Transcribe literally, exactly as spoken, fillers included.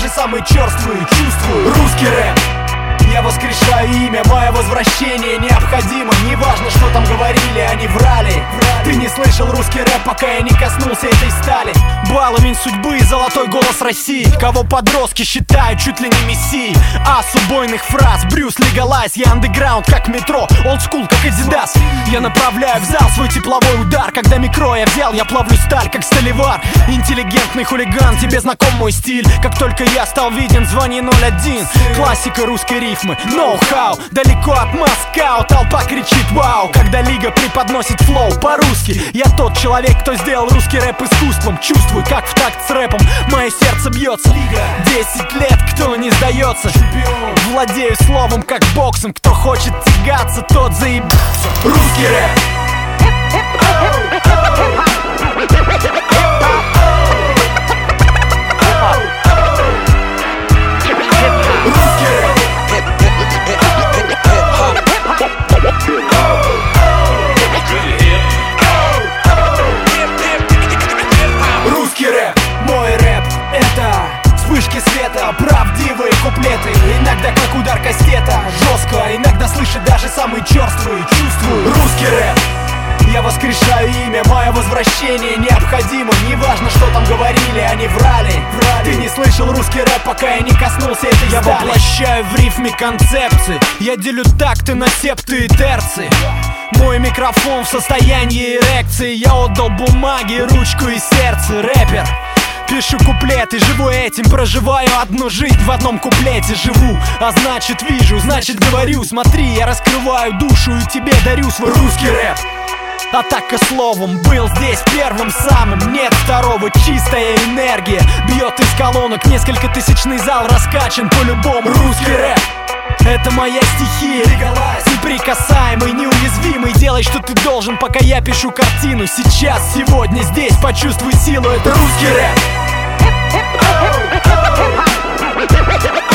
даже самые черствые. Чувствую русский рэп. Я воскрешаю имя, мое возвращение необходимо. Неважно, что там говорили, они врали. Ты не слышал русский рэп, пока я не коснулся этой стали. Баловень судьбы, золотой голос России, кого подростки считают чуть ли не мессией. Ас убойных фраз, Брюс Легалайз. Я андеграунд, как метро, олдскул, как Адидас. Я направляю в зал свой тепловой удар. Когда микро я взял, я плавлю сталь, как сталевар. Интеллигентный хулиган, тебе знаком мой стиль. Как только я стал виден, звони ноль один. Классика русской рифмы, ноу-хау. Далеко от Москва, толпа кричит вау. Когда лига преподносит флоу по-русски, я тот человек, кто сделал русский рэп искусством. Чувствую, как в такт с рэпом мое сердце бьется. Десять лет, кто не сдается. Владею словом, как боксом. Кто хочет тягаться, тот заебется. Русский рэп. Русский рэп, мой рэп, это вспышки света, правдивые куплеты. Иногда как удар кастета, жестко, иногда слышит даже самые черствые. Чувствую русский рэп. Я воскрешаю имя, мое возвращение необходимо. Неважно, что там говорили, они врали. Ты не слышал русский рэп, пока я не коснулся этой стали. Я воплощаю в рифме концепции. Я делю такты на септы и терции. Мой микрофон в состоянии эрекции. Я отдал бумаги, ручку и сердце. Рэпер. Пишу куплеты, живу этим, проживаю одну жизнь, в одном куплете живу. А значит вижу, значит говорю. Смотри, я раскрываю душу и тебе дарю свой русский рэп. Атака словом, был здесь первым самым. Нет второго, чистая энергия бьет из колонок, несколько тысячный зал раскачан по-любому. Русский рэп. Это моя стихия, неприкасаемый, неуязвимый. Делай, что ты должен, пока я пишу картину. Сейчас, сегодня, здесь, почувствуй силу. Это русский рэп.